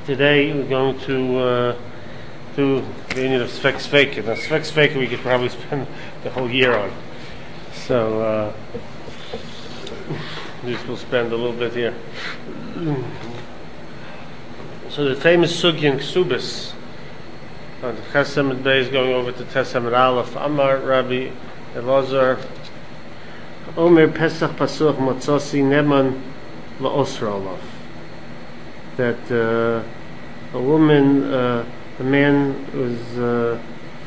Today we're going to do the union of Sfek Sveka. Now Sfek Sveka we could probably spend the whole year on. So we'll spend a little bit here. So the famous Sugya in Ksubis on the Chesed Beis going over to Tesem Aleph. Amar Rabbi Elazar Omer Pesach Pasuch Matzasi Neman La'osra Olav. That a woman, a man was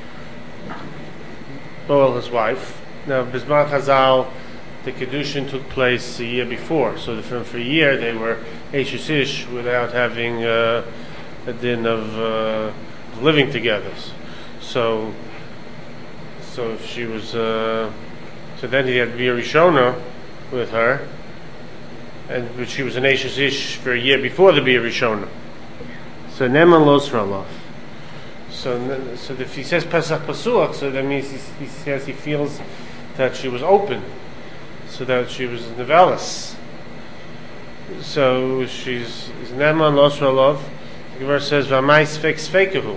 Boel, his wife. Now, Bisman Chazal, the Kedushin took place a year before, so for a year they were Eish Ish without having a din of living together. So if she was, so then he had Bia Rishona with her, but she was an Eish Ish for a year before the Bia Rishona. So Neman Lo Sralov. So if he says Pesach Pasuach, so that means he says he feels that she was open, so that she was Nevelis. So she's Neman Lo Sralov. The verse says V'amai Sfek Svekahu.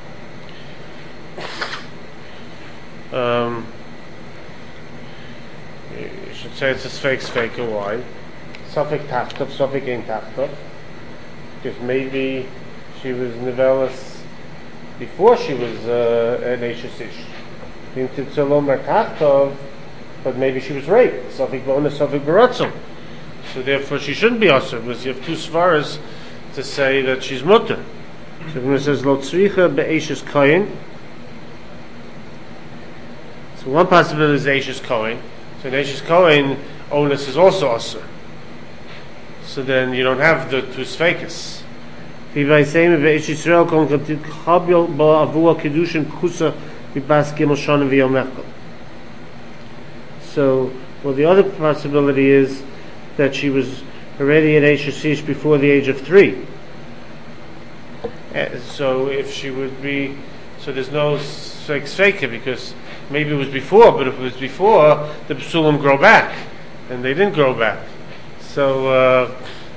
You should say it's a Sfek Sveka. Why? Sofik Tachtov, Sofik Ein Tachtov. Because maybe she was Nevelis before she was an Eish Ish. Into Tzolom Tachtov, but maybe she was raped. Sofik Bonus, Sofik Baratzum. So therefore she shouldn't be Asr, because you have two svaras to say that she's Mutter. So when it says Lo Tzricha Be'Eishes Kohen, so one possibility is Eishes Kohen. So in Eishes Kohen, onus is also Asr. So then you don't have the two Sfekas. So, well, the other possibility is that she was already at Eish Ish before the age of 3. So if she would be, so there's no Sfeka, because maybe it was before, but if it was before, the Psulim grow back, and they didn't grow back. So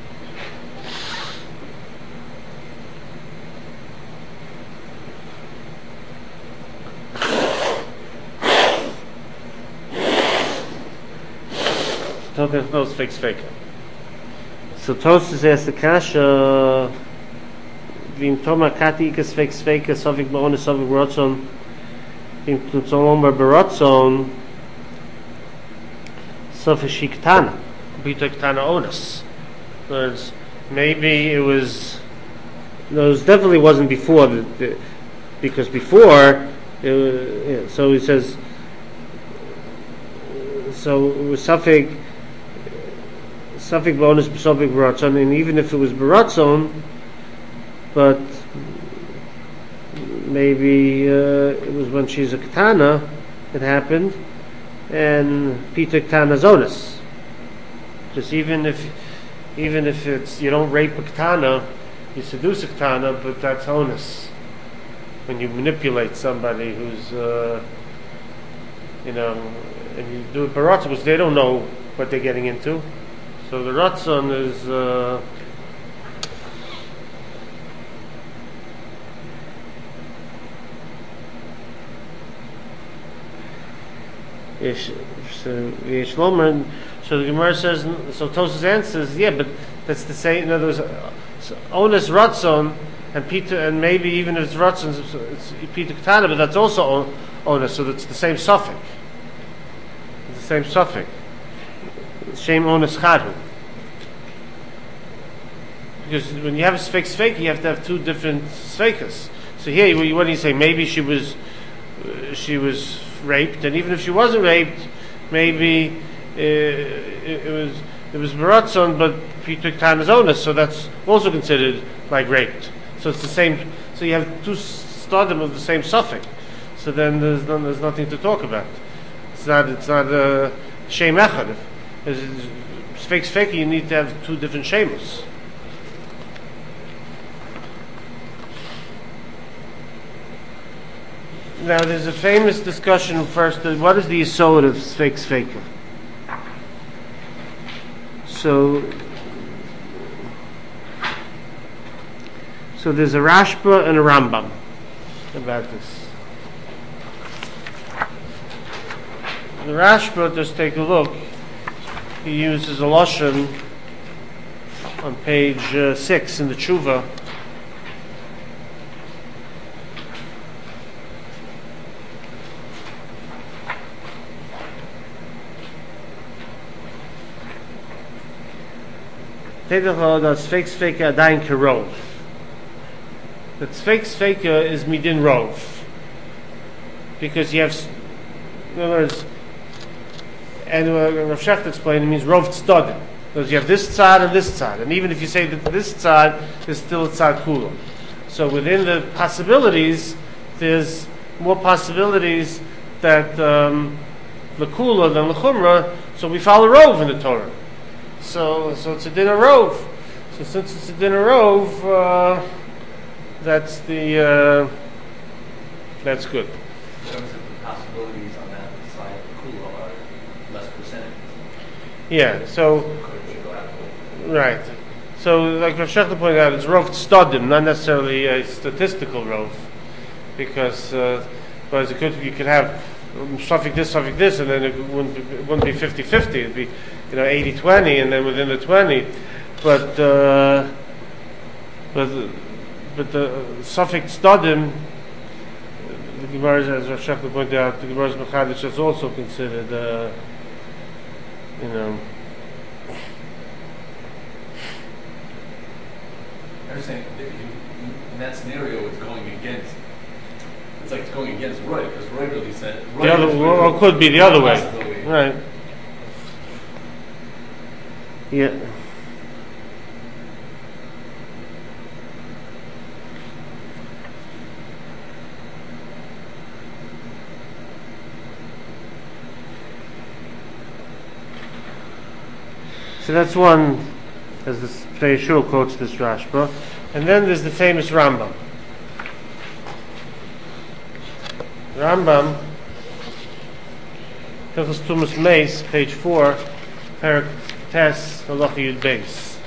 there's no Sfeka. So Tosfos asks the Kasha V'im Toma Kati Ika Sfeka Sofik Ba'onis Sofik Baratzon V'im Tzolom Baratzon Sofik Shiktana Bita Ktana Onus. Whereas maybe it was, no, it definitely wasn't before because before so he says, so it was Sofik bonus Sofik Baratzon, and even if it was Baratzon, but maybe it was when she's a Ketana it happened, and Peter Ketana's onus. Because even if it's, you don't rape a Ketana, you seduce a Ketana, but that's onus. When you manipulate somebody who's and you do it baratzon, because they don't know what they're getting into. So the ratzon is so the Gemara says, so Tosfos answers, yeah, but that's the same. In other words, onus ratzon and Peter, and maybe even if it's ratzon, it's Peter Ketana, but that's also onus. So that's the same suffix. It's the same suffix. Shem onus chadu. Because when you have a Sfek, you have to have two different Sfekas. So here, what do you say? Maybe she was raped, and even if she wasn't raped, maybe it was baratzon, but Peter Ketana's onus, so that's also considered like raped. So it's the same. So you have two stadim of the same suffix. So then there's nothing to talk about. It's not a shem echad. Sfek, you need to have two different shemus. Now there's a famous discussion first. What is the yesod of Sfek? So So there's a Rashba and a Rambam about this. The Rashba, just take a look. He uses a lashon on page 6 in the Tshuva. That Sfeika adayin kerov. That Sfeika is midin rov, because you have, in other words, and Rav Shecht explained, it means rov tzdadim. Because you have this tzad and this tzad, and even if you say that this tzad is still a tzad kula. So within the possibilities, there's more possibilities that l'kula than l'chumra. So we follow rov in the Torah. So it's a din of rov. So since it's a din of rov, that's good. So the possibilities on that side of kula are less percentage. Yeah. So right. So like Rav Shechter pointed out, it's rov tzdadim, not necessarily a statistical rov, because whereas you could have suffix this, and then it wouldn't be 50-50. It'd be 80-20, and then within the 20. But the suffix tzdadim, the Gemara, as Rav Shechter pointed out, the Gemara's mechadish is also considered, I'm saying in that scenario, it's going against. It's like it's going against Roy, because Roy really said the other, or could be the other way, right? Yeah. So that's one, as the Yeshua quotes this Rashba, and then there's the famous Rambam. Rambam, Hilchos Tumas Meis, page 4, Perak Tes, Halacha Yud Beis.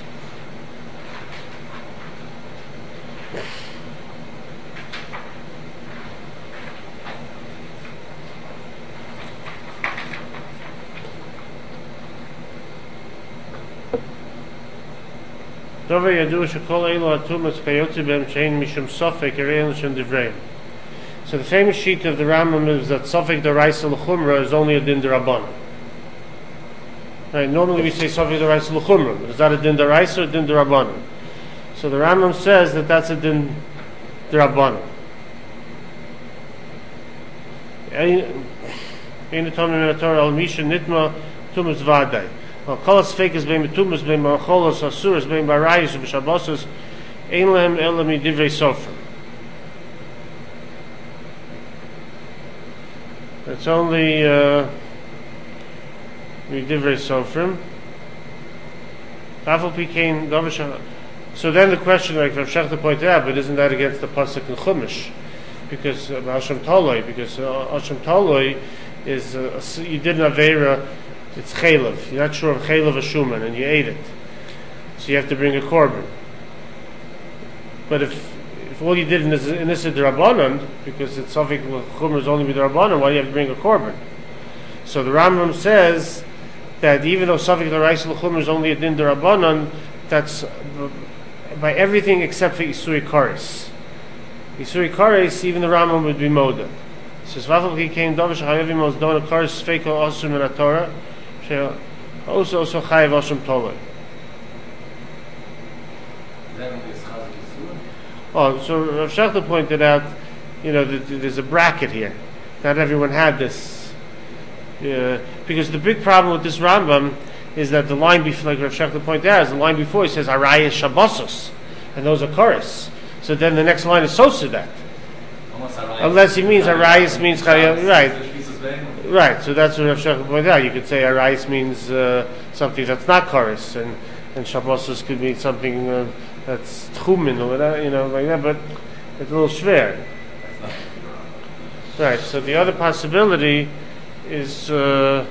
Dover yadu shekol eilu hatumas kayotzi b'hem shein mishum sofek erein l'shem divreim. So the famous sheet of the Rambam is that Sofek D'Oraisa L'Chumra is only a Din D'Rabbanan. Right, normally we say Sofek D'Oraisa L'Chumra, but is that a Din D'Oraisa or Din D'Rabbanan? So the Rambam says that that's a Din D'Rabbanan. Ein Tomim in the Torah Al Misha Nitma Tumas Vadai. Well, Kol HaSfeik is bein B'Tumas, bein B'Acholos, Asuras, bein B'Arayis, B'Shabbosos, Ein Lehem Ela Midivrei Sofer. It's only Midivrei Sofrim. So then the question, like Rav Shechter pointed out, but isn't that against the pasuk in Chumash? Because Hashem Toloi, Hashem Toloi is you did an Aveira, it's Chaylev. You're not sure of Chaylev or Shuman, and you ate it, so you have to bring a korban. But if all you did in this is D'Rabbanan, because it's Sofek L'Chumra is only with D'Rabbanan, why do you have to bring a korban? So the Rambam says that even though Sofek D'Oraisa L'Chumra is only a Din D'Rabbanan, that's by everything except for Isuri Kares. Isuri Kares, even the Rambam would be Moda. It says, Vafel Ki Kein Dovish Hayavim Os Dona Kares Sfeiko Osum in HaTorah, She also Chayav Osum Toloi. Oh, so Rav Shechter pointed out, there's a bracket here. Not everyone had this. Because the big problem with this Rambam is that the line before, like Rav Shechter pointed out, is the line before he says Arayas Shabbosos, and those are chorus. So then the next line is Sosudat. Unless he means Arayas means Chayav, right? Right. So that's what Rav Shechter pointed out. You could say Arayas means something that's not chorus, and Shabbosos could mean something that's tchumin or whatever, like that, but it's a little schwer. Right, so the other possibility is to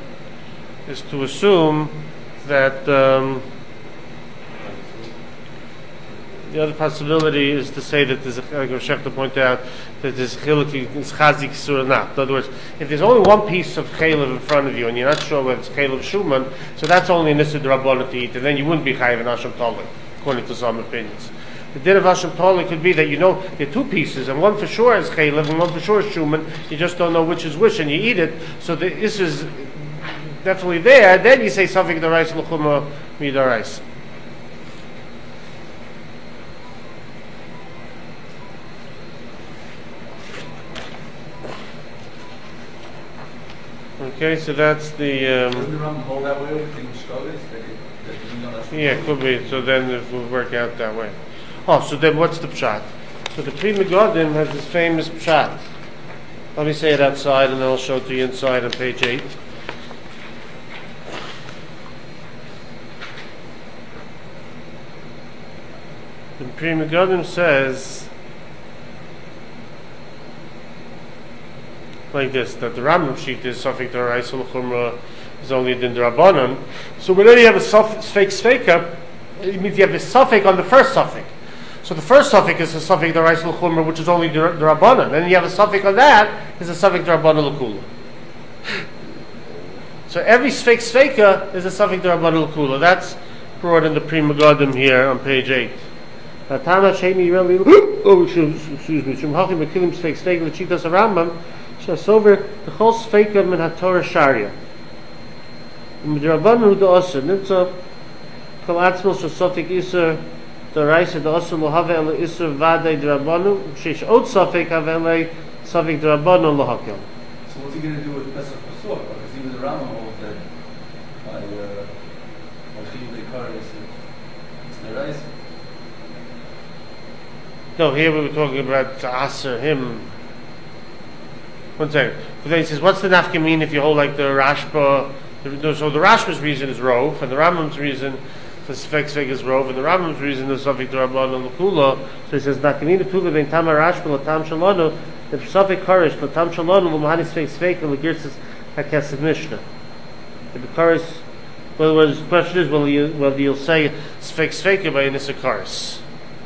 assume that The other possibility is to say that there's, like Shechta pointed out, that there's chiluk is chazik sur or not. In other words, if there's only one piece of chaylev in front of you and you're not sure whether it's chaylev shuman, so that's only an issa d'rabbanan to eat, and then you wouldn't be chayiv in Hashem Talik, according to some opinions. The din of Hashem Talik could be that you know there are two pieces, and one for sure is chaylev and one for sure is shuman. You just don't know which is which, and you eat it. So this is definitely there. Then you say something d'oraisa l'chuma midoraisa. Okay, so that's the. Doesn't the Rambam hold that way with the Mishkavis? Yeah, could be. So then it will work out that way. Oh, so then what's the pshat? So the Pri Megadim has this famous pshat. Let me say it outside, and then I'll show it to you inside on page 8. The Pri Megadim says like this, that the Rambam sheet is Safek D'Oraisa L'Chumra is only Din D'Rabbanan. So whenever you have a Safek Sveika, it means you have a Safek on the first Safek. So the first Safek is a Safek D'Oraisa L'Chumra, which is only D'Rabbanan. And you have a Safek on that, is a Safek D'Rabbanan L'Kula. So every Sfek Sveika is a Safek D'Rabbanan L'Kula. That's brought in the Pri Megadim here on page 8. Tana Shemi Reli, oh, excuse me, Shem Hachim Mekilim Sfek Sveika, L'Chitas Rambam, Shasover the whole Sveika min HaTorah Sharia. D'Rabbanan Hu D'Oser Nitza Kol Atzmos Shasofik Iser D'Oraisa D'Oser Lohave Ele Iser Vadei D'Rabbanan Shesh Od Sofik Have Ele Sofik D'Rabbanan Lohakel. So what's he going to do with Pesach Pesach? Because even the Rambam holds that by Chiyuv Dekar it's D'Oraisa. No, here we were talking about to answer him. One second. But then he says, what's the nafka if you hold like the Rashba? So the Rashba's reason is Rov, and the Rambam's reason for Sfek is Rov, and the Rambam's reason is Safek D'Rabbanan L'Kula. So he says, nafka tuva ben Tama Rashba l'tam shalonu, the Safek Harish l'tam shalonu l'mahani Sfek l'girtzis hakesed Mishnah. The Karis, well, the question is, whether you'll say Sfek by Nisa Karis.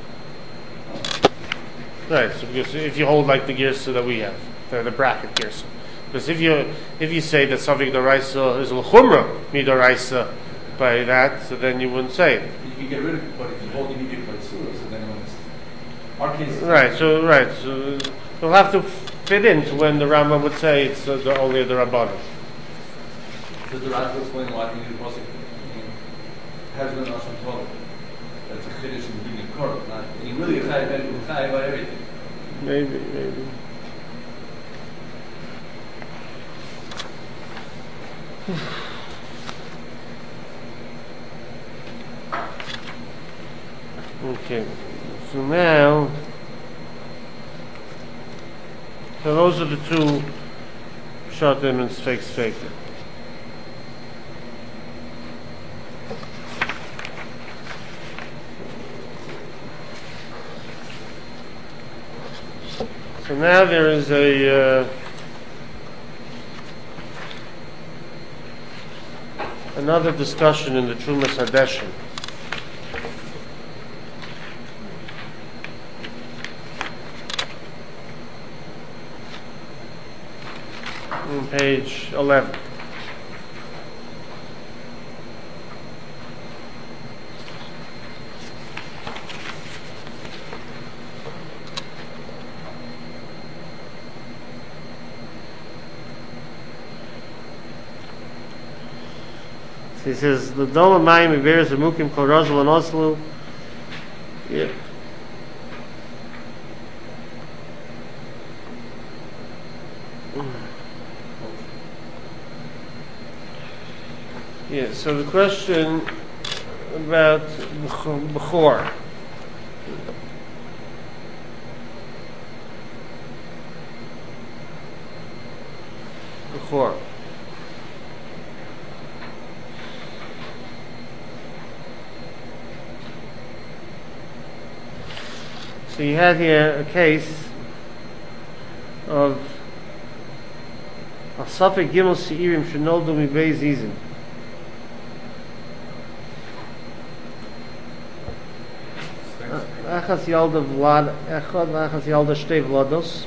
Right, so because if you hold like the girsa that we have, the bracket girsa. Because if you say that something d'oraisa is l'chumra midoraisa by that, so then you wouldn't say it. You can get rid of it, but if you hold immediate by surah, so then when it's our case. Right, so it'll have to fit into when the Rambam would say it's only the Rabbanan. Does the Rashba explain why you need a pasuk? Has been Hashem Torah. That's a chiddush in the beginning of Korah. Not you really chayiv about everything. Maybe. Okay, so now, those are the two Shatim and Sfek. So now there is another discussion in the Trumas Hadeshin. On page 11. He says the Doma Mayim Iberis Amukim Kol Rosal and Oslo. Yeah. Yeah, so the question about Bechor. So you had here a case of a Safek Gimel Seirim Shenoldu Mibei Zizim. Achas Yalda Vlad Echad, Achas Yalda Shtei Vlados.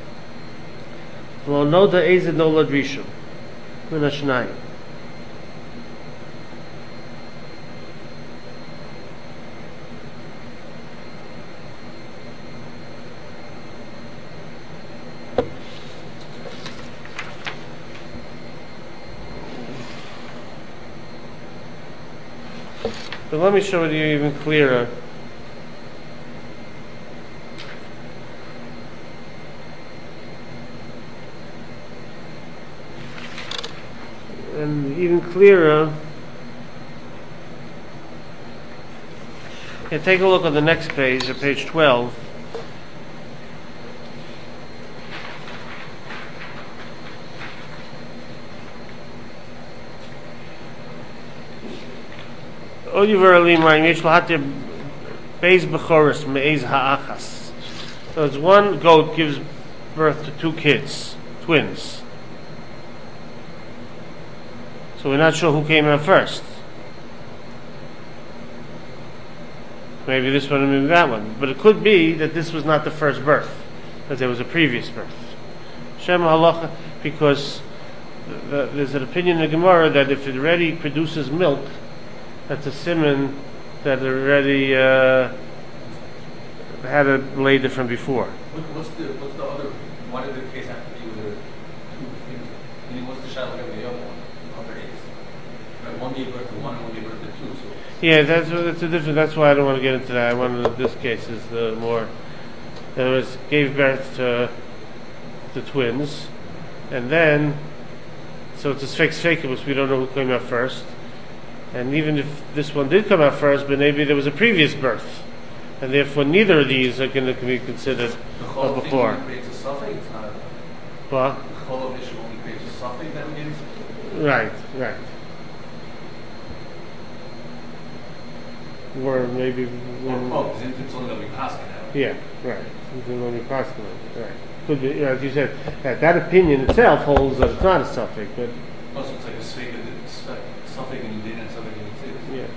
V'lo noda Ezed Nolad Rishon. Min HaShnayim. So let me show it you even clearer. And even clearer, okay, take a look on the next page, at page 12. So it's one goat gives birth to two kids, twins. So we're not sure who came out first. Maybe this one and maybe that one. But it could be that this was not the first birth, that there was a previous birth. Shem halacha, because there's an opinion in the Gemara that if it already produces milk, that's a siman that already had a lady from before. What's the other? Why did the case have to be with the two things? I mean, what's the shayla of the other one? Other case, right? One gave birth to one, and one gave birth to two. So yeah, that's a different. That's why I don't want to get into that. I wanted this case is the more. In other words, gave birth to the twins, and then so it's a fake because we don't know who came out first. And even if this one did come out first, but maybe there was a previous birth, and therefore neither of these are going to be considered the before. only creates a suffix. It's not a. What? The chol issue only creates a suffix that begins. Right. Or maybe. Because it's only going to be passed now. Yeah, right. It's only possible. Right. Could be, as you said, that opinion itself holds that it's not a suffix, but. Also, it's like a suffix and you did and suffix and you did. Yeah.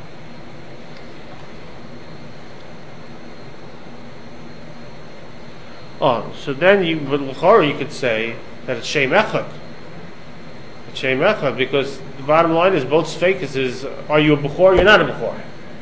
Oh, so then but l'chora you could say that it's Shem Echad. It's Shem Echad because the bottom line is both sfeikos is, are you a Bechor or you're not a Bechor?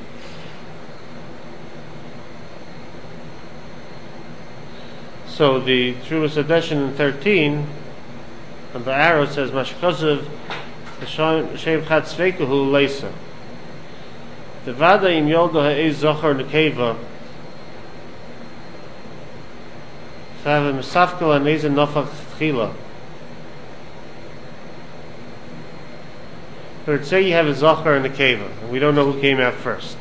So the Trumas Adeshin in 13, on the arrow says, Mashkosav, Shem Chad Sveikahu Leisa. The Vada im Yolda Ha'ez Zochar Nekeva, to have a Mesafkel and Eza Nofach Tchila. But say you have a Zochar and a Keva, and we don't know who came out first.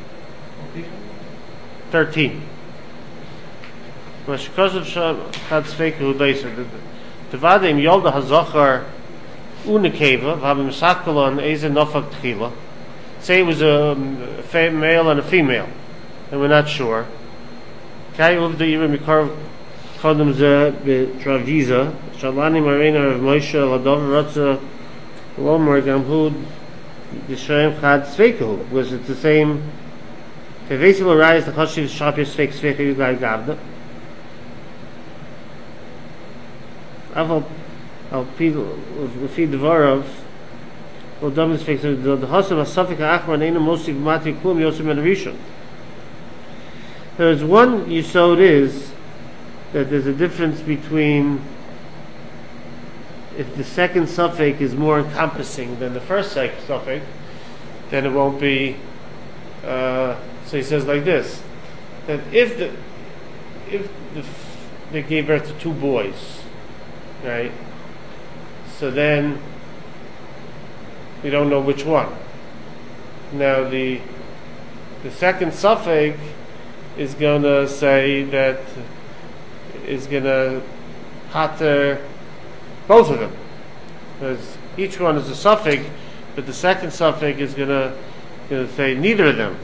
13. Mashkosav Chad Sveikahu Leisa. The Vada im Yolda HaZochar Unekeva, V'ha Mesafkel and Eza Nofach Tchila. Say it was a male and a female, and we're not sure. Kai uvda even mikar kodem ze betraviza shalani marina of Moshe ladov ratza lomar gamhud b'shem chad sveikahu, because it's the same. Tevesi will rise the chashiv shapir sveik sveikahu yugay gavda. Aval al feed the varav. Well, Dominus speaks of the Hasam Asafik Achman Eina Mosif Mati Klum Yosem and Rishon. There's one Yisod is that there's a difference between if the second suffix is more encompassing than the first suffix, then it won't be. So he says like this: that if they gave birth to two boys, right? So then we don't know which one. Now the second suffix is going to say that is going to pater both of them, because each one is a suffix, but the second suffix is going to say neither of them.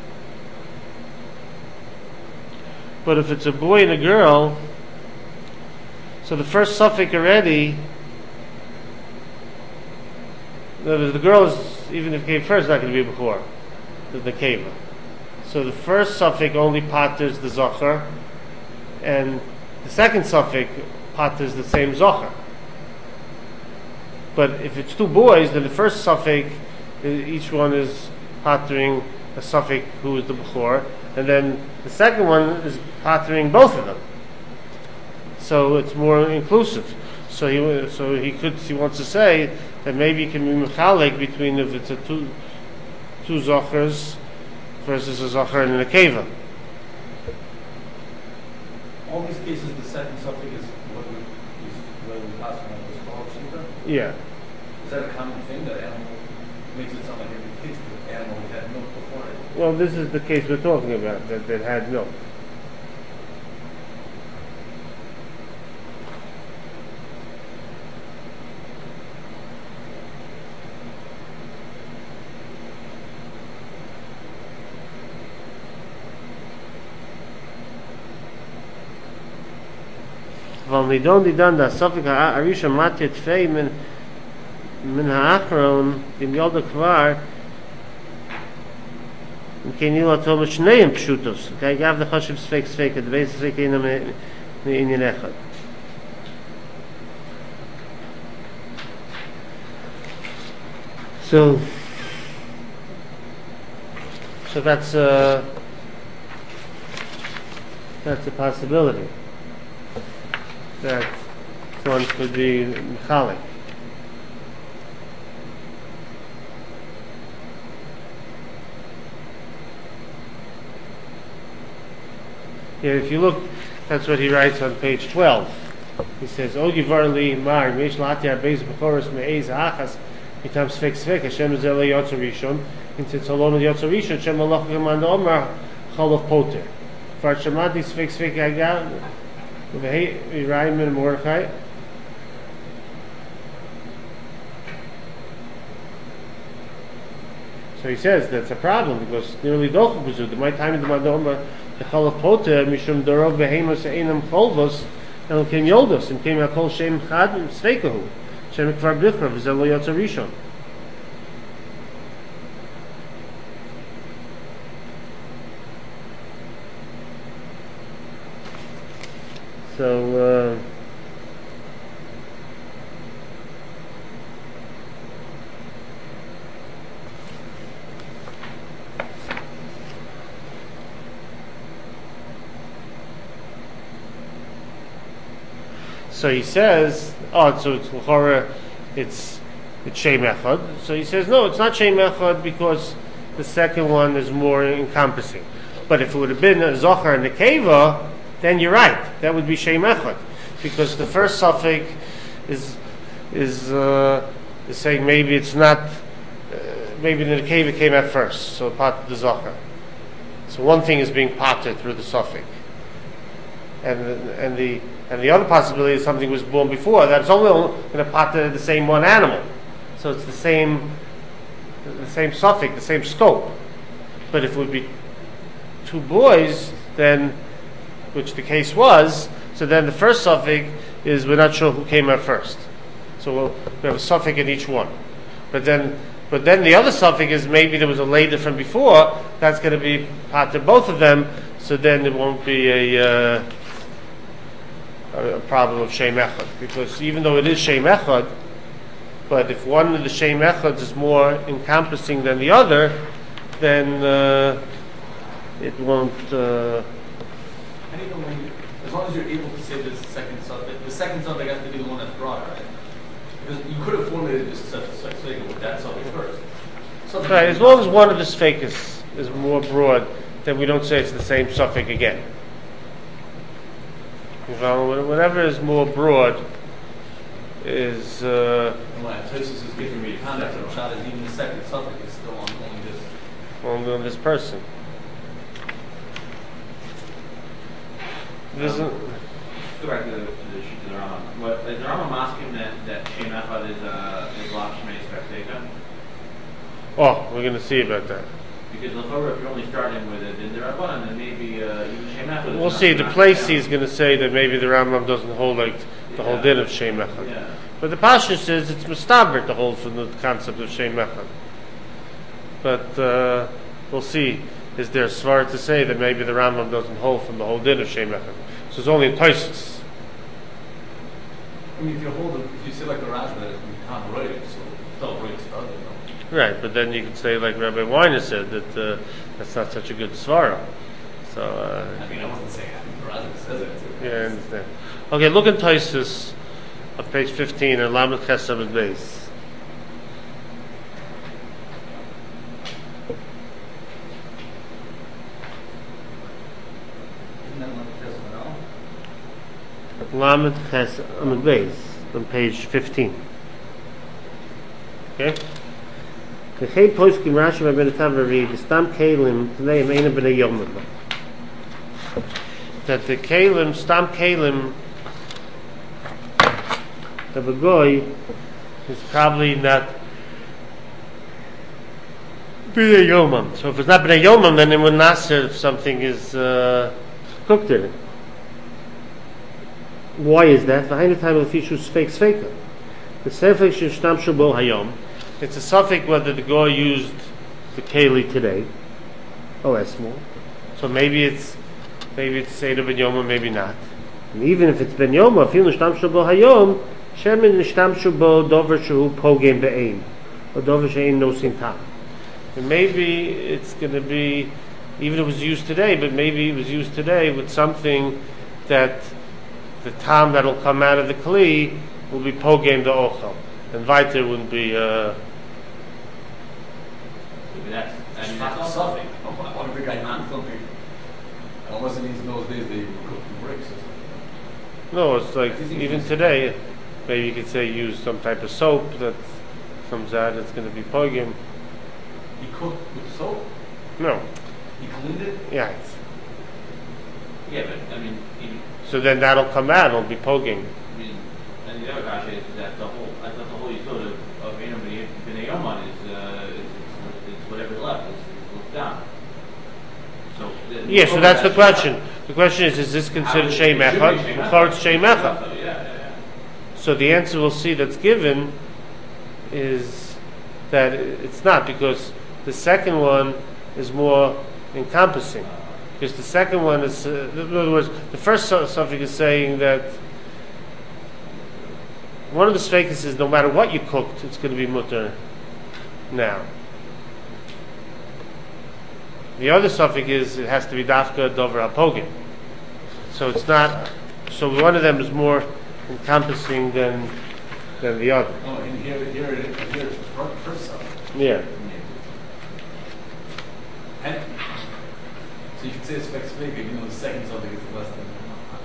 But if it's a boy and a girl, so the first suffix already. The girl is, even if it came first, not going to be before the keva. So the first suffix only patters the zocher, and the second suffix patters the same zocher. But if it's two boys, then the first suffix, each one is pattering a suffix who is the bechor, and then the second one is pattering both of them. So it's more inclusive. So he wants to say that maybe it can be mechalek between if it's a two zochers versus a zocher and a keva. All these cases, the second suffix is what we pass on this called shita? Yeah. Is that a common thing that animal makes it sound like every case the animal had milk before it? Well, this is the case we're talking about, that had milk. Weil nidon die dann das Sofik ha'arisha matya tfei min ha'achron im yolda kvar im kenil atom shneim pshutos. Okay, gav the chashiv sfeik the base sfeik ina me inyan echad. So that's a possibility. That one could be mechalik. Yeah, if you look, that's what he writes on page 12. He says, "O givar li mar mish lati arbeiz bechoros me'ez achas mitam sfek sfek Hashem zeh yotzer rishon into tzolom yotzer rishon Hashem malach geman omer chalav poter far shemadi sfek sfek agam." So he says that's a problem because nearly dochel b'zud. The my time in the madoma the chalav poter mishum darov behemos einam cholvos el kim yoldos and came akol shem chad sveikahu shem kvar bichra v'zelo yotzer rishon. So he says, so it's l'chora, it's Shem Echad. So he says, no, it's not Shem Echad because the second one is more encompassing. But if it would have been a Zohar and a Keva, then you're right. That would be Shem Echad. Because the first suffix is saying maybe it's not, maybe the Keva came at first, so part of the Zohar. So one thing is being parted through the suffix. And the other possibility is something was born before. That's only going to pater the same one animal. So it's the same suffix, the same scope. But if it would be two boys, then, which the case was, so then the first suffix is we're not sure who came out first. So we have a suffix in each one. But then the other suffix is maybe there was a later from before. That's going to be pater both of them. So then it won't be a problem of Shem Echad, because even though it is Shem Echad, but if one of the Shem Echads is more encompassing than the other, then it won't. As long as you're able to say the second suffix has to be the one that's broad, right? Because you could have formulated this suffix with that suffix first. Right, as long as one of the suffix is more broad, then we don't say it's the same suffix again. Whatever is more broad is. Tosis is giving me a context of shot is even the second suffix is still on this person. Go back to the Rambam. What is the Rambam asking that Shem Echad is Lav Shmei Spectator? Oh, we're going to see about that. Because if you're only starting with it in the Rabban, then maybe even Shem Echad. We'll see. The place he's going to say that maybe the Rambam doesn't hold like the whole din of Shem Echad. Yeah. But the Pasha says it's mustaber to hold from the concept of Shem Echad. But we'll see is there svara to say that maybe the Rambam doesn't hold from the whole din of Shem Echad? So it's only in Tosfos. I mean, if you say like the Rashba that you can't write it, so still write stuff, Right, but then you could say like Rabbi Weiner said that that's not such a good svara. So I mean, I wasn't saying that. The Rashba says it. yeah, I understand. Okay, look in Tosfos on page 15 and Lamed Chesed Amud Beis. Lamed Chesed Amud Beis on page 15. Okay. K'chei poskim Rashi v'ben Tavari v'stam kelim t'neim eina b'nei yomim. That the kelim, stam kelim, of a goy is probably not b'nei yomim. So if it's not b'nei yomim, then it would not serve if something is cooked in it. Why is that? The time of the fish was fake sveka. The sefek sheshtamshu bo hayom. It's a suffix whether the goy used the keli today. Oh, that's small. So maybe it's Seder ben Yoma, maybe not. And even if it's ben Yoma, if you nishtamshu bo hayom, shemin nishtamshu bo dover shehu pogem be'ein, or dover she'ein nosin tam. And maybe it's going to be, even if it was used today, but maybe it was used today with something that the tam that will come out of the kli will be pogem the ochel, and weiter wouldn't be. That's not something. I don't think I not something. Unless in those days they cooked in bricks. No, it's like even today, maybe you could say use some type of soap that comes out. It's going to be pogem. He cooked with soap. No. He cleaned it. Yeah. Yeah, but I mean, So then that'll come out. It'll be pogem. I mean, and the other kasha is that the whole yisod of Eino B'nei Yoman is whatever's left is down. So So that's the question. The question is this considered Shem Echad? Before it's Shem Echad. Yeah. So the answer we'll see that's given is that it's not, because the second one is more encompassing. Because the second one is, in other words, the first suffix is saying that one of the sfeikos is no matter what you cooked, it's going to be mutter now. The other suffix is it has to be dafka dover hapogim. So it's not. So one of them is more encompassing than the other. Oh, and here it's the first suffix. Yeah. And so you could say it's fake, even though the second suffix is less than.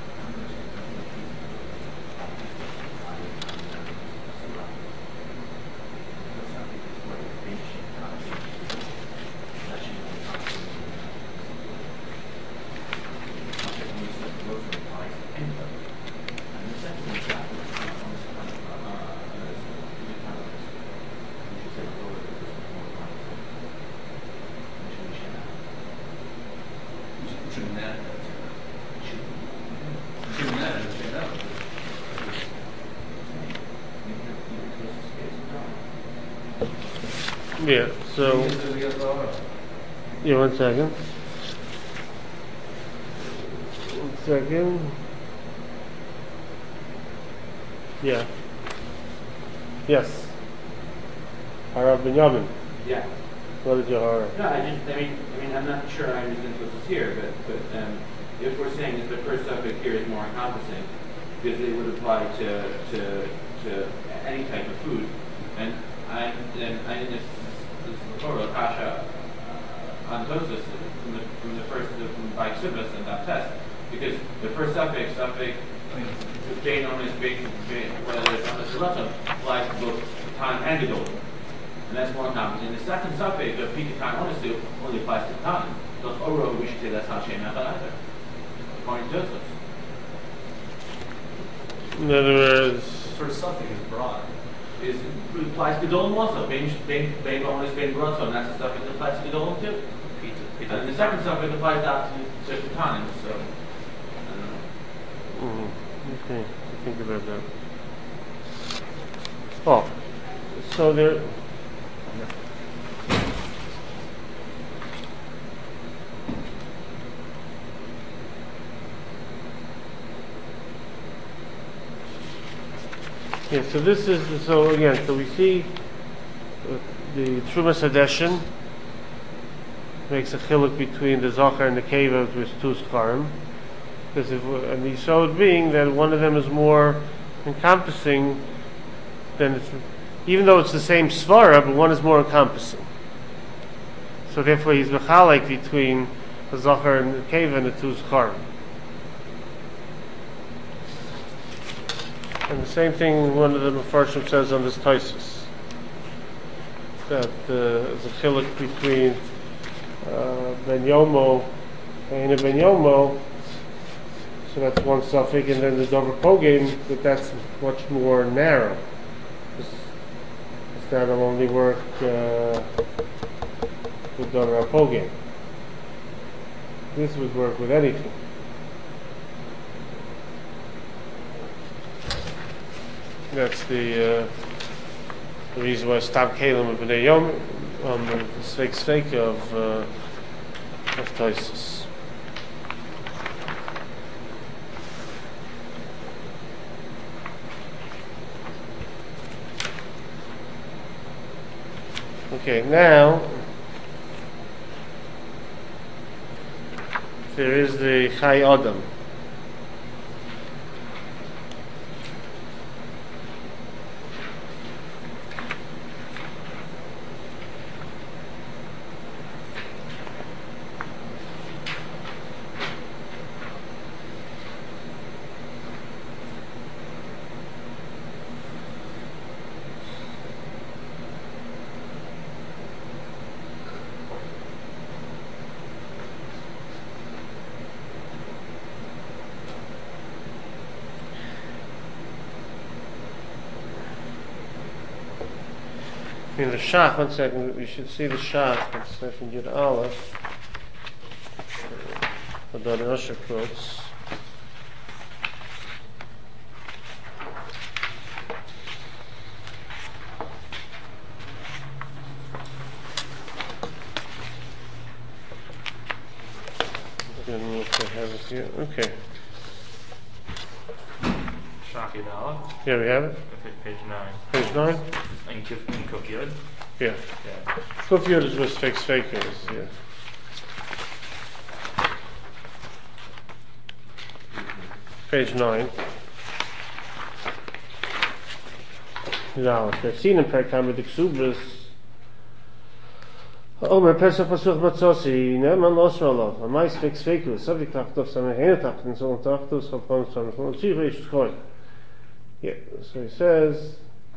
Yeah, so. Yeah, 1 second. 1 second. Yeah. Yes. Harav Binyamin. Yeah. What did you harav? No, I mean, I'm not sure I understand what this is here, but if we're saying that the first subject here is more encompassing, because it would apply to any type of food, and I think this Torah kasha on Tosfos from the first by Ksubas and that test, because the first suffix bein onis bein whether it's onis or ratzon applies to both time and gedol, and that's more encompassing. And the second suffix of pikakan onisu only applies to time. So if oro, we should say that's not shem echad either, according to Tosfos. In other words, The first suffix is broad. It applies to Gedolim also. Bein bonus, bein brotzon, and that's the suffix that applies to Gedolim too. And the second suffix applies out to Katanim, so I don't know. okay, think about that. Oh, so there. Yeah, so this is, so again, so we see the Trumas Hadeshin makes a chiluk between the Zachar and the Keva with two Skarim. Because and the Yisod being that one of them is more encompassing than it's, even though it's the same Svara, but one is more encompassing. So therefore he's mechalek between the Zachar and the Keva and the two Skarim. And the same thing one of the Mefarshim says on this Taisus, that there's a chiluk between Ben Yomo and Ben Yomo, so that's one suffix, and then the Dover Pogim, but that's much more narrow. That'll only work with Dover Pogim. This would work with anything. That's the reason why Stam Kalim of Bnei Yom the Sveik of Taisus. Okay, now there is the Chai Adam. In the Shach, one second, we should see the Shach, it's in Yud Aleph, Adon Osher quotes. I don't know if I have it here. Okay. Shach Yud Aleph. Yeah, we have it. Page 9. Page 9? In Kuf Yud? Yeah. Yeah. Kuf Yud is with fakers, yeah. Page 9. Now, they're seen in Perkam with the Ksubris. Omer Pesach Pasuch Matzosi, Neman Losrolov, a mais fix fakus, subject tachtos, and a henetach, and so on tachtos, upon some from Tzivrish Skoy. Yeah, so he says,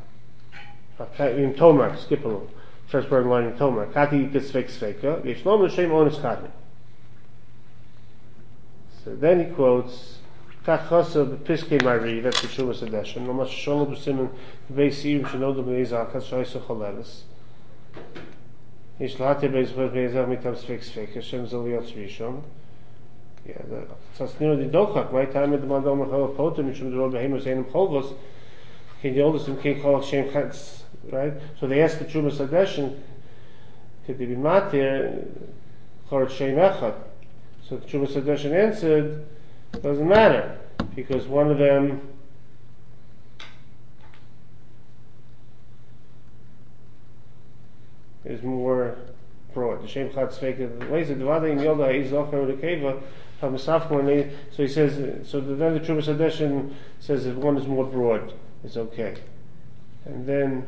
in Tomar, skip along. First word line in Tomar. Kati Kisvek Sveka, Yeshlom Hashem Onis Kati. So then he quotes, Kach Chasa Piskei Mari, that's the Shuvas Adeshin, Lomas Sholom B'Simen, Beis Yirim Shenodom B'Ezah, Katshoysa Choleres. Yeshlate Beis B'Ezah Mitam Svek Sveka, Hashem Zoliot Rishon. Yeah, that's near the Dochak, my time at the Mandom Machal Potem, Mishum Drol Behemus Einem Cholvos, King the oldest in King Cholach Shem Chetz, right? So they asked the Trumas Hadeshin, could they be matir, Chorot Shem Echad? So the Trumas Hadeshin answered, doesn't matter, because one of them is more broad. The Shem Chad Sveika, the ways of the Vada in Yoda, he's off over the Keva, so he says, so then the Trumas Hadeshin says that one is more broad, it's okay. And then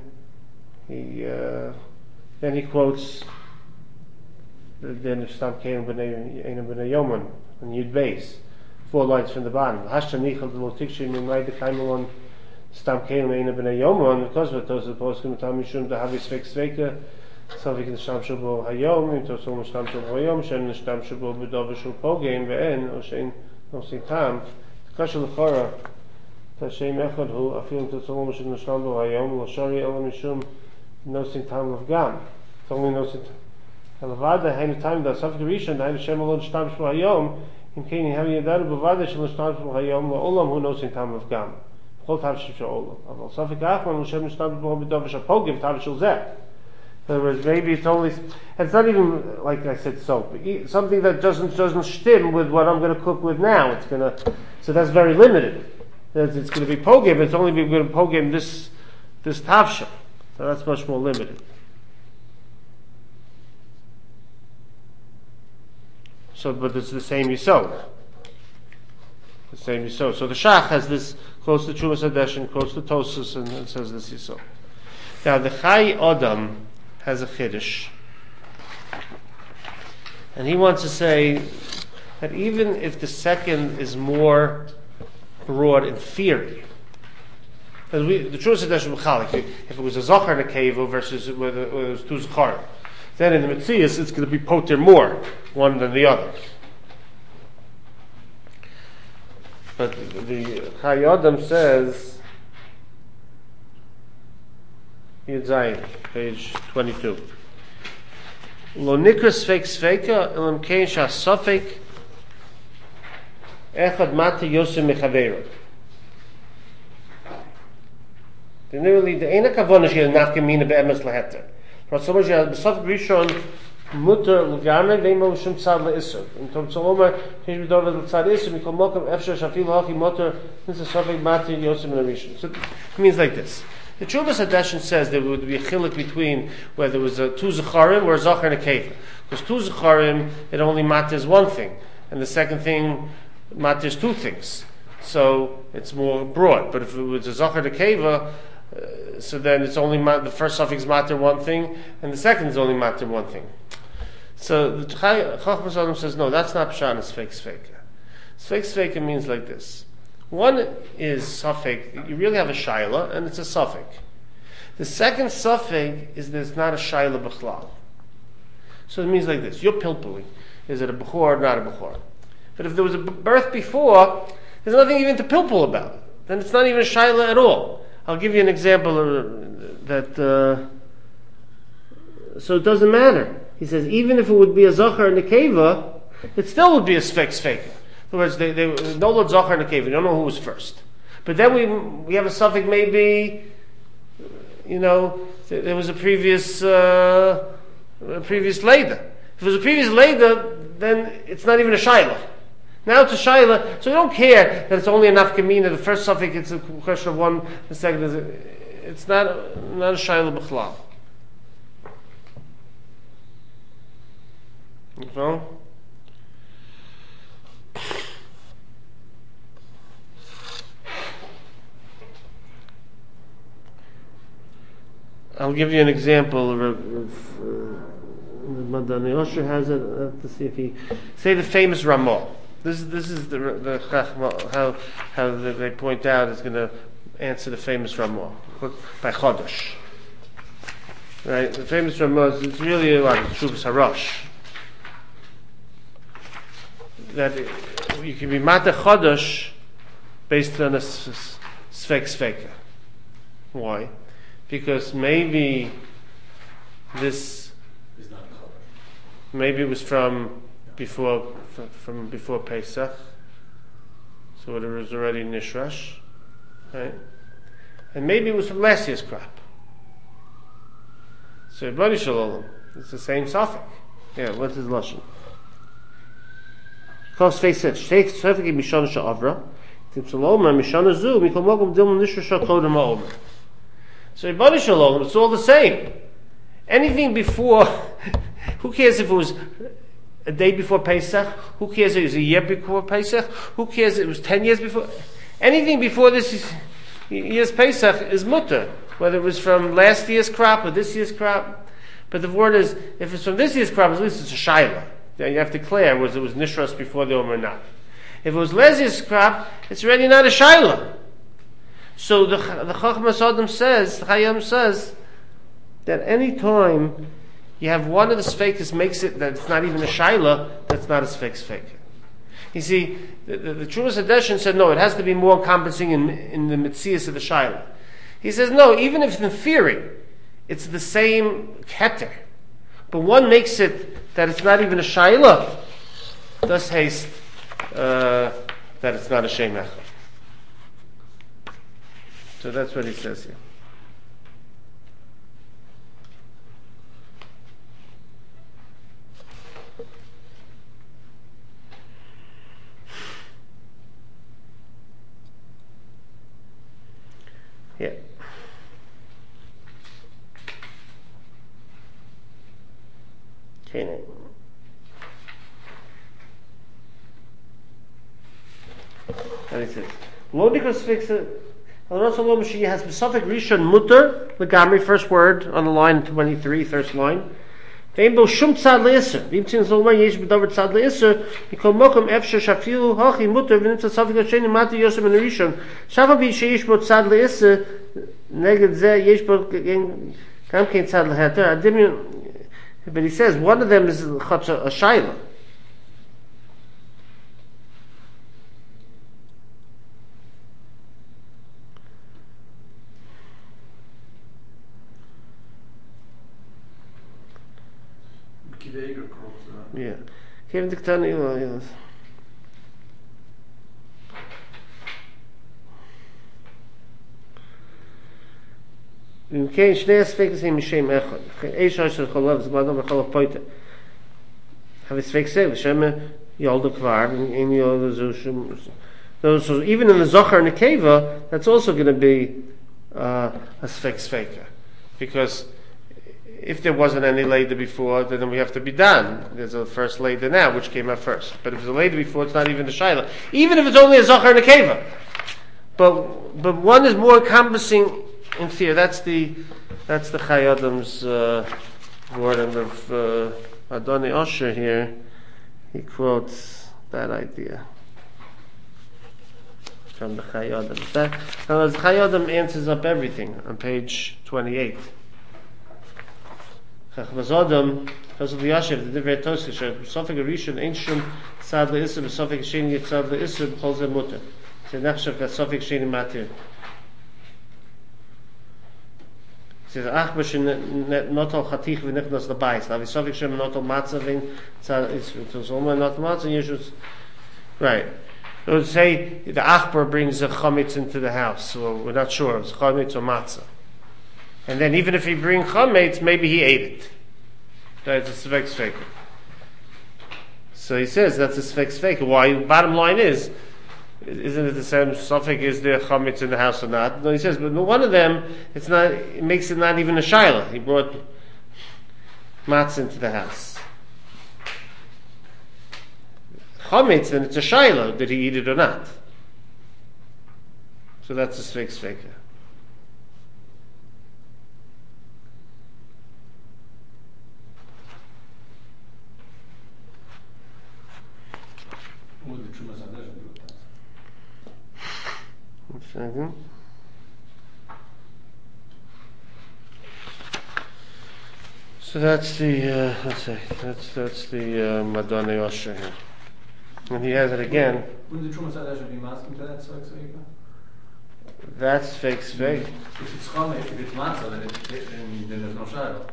he quotes then if Stam Kein B'nei Yoman on Yud Beis, 4 lines from the bottom. Hashta Nichal the Lotikshi Mimai the Kaimelon Stam Kein B'nei Yoman, because of those opposed to Mishum the Havi Svek Sveka. Savik nishtam shabo hayom, im tosom nishtam shabo hayom, shem nishtam shabo b'dov shul pogim ve'en, o shein nosin tam. Kasha l'chora, tashem echad hu, afil tosom nishtam shabo hayom, lo shari ela mishum nosin tam of gam. It's only nosin tam. Elavada hainu time da savik rishon, hainu shem alo nishtam shabo hayom, im keini havi yadaru b'vada shel nishtam shabo hayom, lo olam hu nosin tam of gam. B'chol tav shel olam. Aval savik achman, lo shem nishtam shabo b'dov shul pogim, tav shel zeh. In other words, maybe it's only, it's not even like I said soap, something that doesn't stim with what I'm going to cook with now. It's going to, so that's very limited. that it's going to be pogim, it's only going to pogim this tavsha. So that's much more limited. So, but it's the same yisod. The same yisod. So the Shach has this close to Trumas Hadeshin, close to Tosus, and it says this yisod. Now the Chai Adam has a chiddush, and he wants to say that even if the second is more broad in theory, because the Trumas Hadeshin B'chalik, if it was a Zachar and a Keva versus whether it was two Zachar, then in the Metzias it's going to be poter more one than the other. But the Chai Adam says, Yud Zayin, page 22. Lo nikra sfeik sfeika elam kein shas sofek echad mata yosem mechaveiro. The ena kavona she has nafkamina be'emes laheter. For so much as besofek rishon mutter l'gamre ve'imo l'shum tzad le'isur. In Tom Tzolomar, kein b'dor v'tzad isur, mikol mokum efshar shafil ha'chi mutter nisa sofek mata yosem in a rishon. So it means like this. The Trumas Hadeshin says there would be a chiluk between whether it was a two Zecharim or a Zachar and a Keva. Because two Zecharim, it only matters one thing. And the second thing matters two things. So it's more broad. But if it was a Zachar and a Keva, so then it's only the first suffix matter one thing, and the second is only matter one thing. So the Chachmas Adam says, no, that's not Pshat, it's Sfeik Sfeika. Sfeik Sfeika means like this. One is suffix, you really have a shaila, and it's a suffix. The second suffix is there's not a shaila b'chlal. So it means like this, you're pilpuli. Is it a b'chor or not a b'chor? But if there was a birth before, there's nothing even to pilpul about it. Then it's not even a shaila at all. I'll give you an example that, so it doesn't matter. He says, even if it would be a zachar and a keva, it still would be a sfeik sfeika. In other words, they no Lord Zachar and a Keva. You don't know who was first. But then we have a suffix, maybe, there was a previous Leda. If it was a previous Leda, then it's not even a Shaila. Now it's a Shaila, so we don't care that it's only a Nafkamina. The first suffix, it's a question of one, the second is it's not a Shaila B'chlal. You know? I'll give you an example. Madani Osher has it. I have to see if he say the famous Ramah. This is the how they point out is going to answer the famous Ramah by Chodesh. Right, the famous Ramah is it's really like Shuvas Harash. That you can be Mata Chodesh based on a Sfeik Sfeika. Why? Because maybe this is not maybe it was from before Pesach, so it was already Nishrash, right? And maybe it was from last year's crop. So Bani Shalom, it's the same suffix. Yeah, what's his lashon? Close face it. Sheikh suffix mishana sha'avra. Tim Shalom mishana zu mikol mogum dilm Nishrash kodem ha'omer. So Bani Shalom, it's all the same. Anything before, who cares if it was a day before Pesach? Who cares if it was a year before Pesach? Who cares if it was 10 years before? Anything before this year's Pesach is mutter, whether it was from last year's crop or this year's crop. But the word is, if it's from this year's crop, at least it's a shaila. You have to declare whether it was nishras before the Omer or not. If it was last year's crop, it's already not a shaila. So the Chachmas Adam says, the Chayyam says, that any time you have one of the sfeikas makes it that it's not even a shaila, that's not a sfeika. You see, the Trumas Hadeshin said, no, it has to be more encompassing in the mitzias of the shaila. He says, no, even if in theory it's the same keter, but one makes it that it's not even a shaila, thus haste that it's not a shem echad. So that's what he says here. Yeah. Okay. And he says, Lodikus fixa. Al-Rasul she has specific Rishon Mutter, the Gamri, first word on the line 23, first line. Ve'imbo shum tzad le'isr. V'imtzin zolman yesh b'davar tzad le'isr. Mikol mokum efsher shafilu hachi mutter. V'nimtza tzafik ha'sheni mati yosem in Rishon. Shafa bi sheyesh bo tzad le'isr. Neged zeh yesh bo gam kein tzad le'heter. But he says one of them is a shayla. Yeah. Kevin Diktani, yes. אם כן, שני הספקס הם משם אחד. איש אשר חולב זמנו וחולב פויטה. אבל ספקס זה, ושם ילדו כבר, in ילדו so even in the Zohar and the Keva, that's also going to be a Sfex Faker. Because if there wasn't any later before, then we have to be done. There's a first later now, which came out first. But if it's a later before, it's not even the Shaila. Even if it's only a Zohar and a Keva. But one is more encompassing in theory. That's the Chai Adam's wording of Adoni Osher here. He quotes that idea from the Chai Adam. Now, the Chai Adam answers up everything on page 28. Chachmas Adam, because of the Yashiv, the Divrei Tosfos, Sofik Rishon, Ancient Tzad LeIsur, Sofik Sheni Tzad LeIsur, B'chol Zeh Mutter. So Nechshav got Sofik Sheni Matir. He says, Ach b'shin notal chatich v'nichnas l'bayis. Now, Sofik Shem notal matzah v'in Tzad LeIsur. It was only not matzah, Yeshus. Right. It would say the Achbar brings a chametz into the house. So we're not sure if it's chametz or matzah. And then even if he brings chametz, maybe he ate it. That's a sfex faker. So he says that's a sfex faker. Why? Bottom line is, isn't it the same suffix? Is there chametz in the house or not? No, he says, but one of them, it's not. It makes it not even a shaila. He brought matzah into the house. Chametz, then it's a shaila. Did he eat it or not? So that's a sfex faker. What would the Trumas HaDeshen do with that? 1 second. So that's the that's the Madonna Yosher here, and he has it again. Wouldn't the Trumas HaDeshen be masking to that Sfex Faker? That's fake. If it's chametz, if it's matzah, then there's no shadow.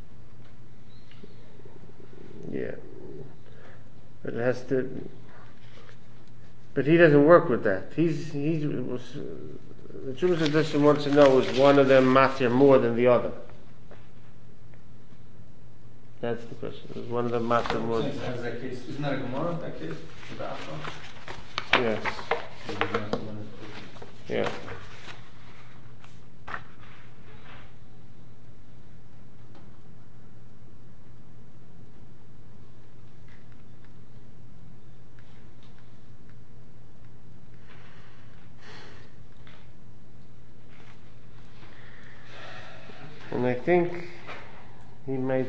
Yeah, but it has to. But he doesn't work with that. The Trumas HaDeshen wants to know is one of them matir more than the other. That's the question. Is one of them matir more? Has that case? Isn't that a Gemara? That case with the Achbar? Yes. Yeah. And I think he might.